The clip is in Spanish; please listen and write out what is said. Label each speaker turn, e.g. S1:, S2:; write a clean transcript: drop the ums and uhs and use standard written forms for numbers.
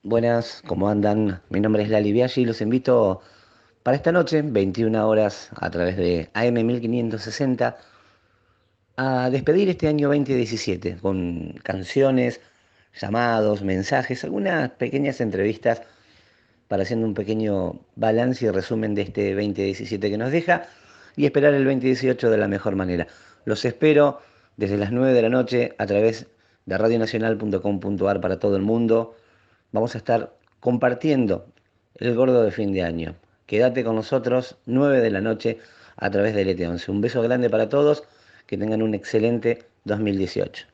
S1: Buenas, ¿cómo andan? Mi nombre es Lali Biaggi y los invito para esta noche, 21 horas, a través de AM 1560, a despedir este año 2017 con canciones, llamados, mensajes, algunas pequeñas entrevistas para haciendo un pequeño balance y resumen de este 2017 que nos deja y esperar el 2018 de la mejor manera. Los espero desde las 9 de la noche a través de radionacional.com.ar para todo el mundo. Vamos a estar compartiendo el gordo de fin de año. Quédate con nosotros, 9 de la noche, a través del ET11. Un beso grande para todos, que tengan un excelente 2018.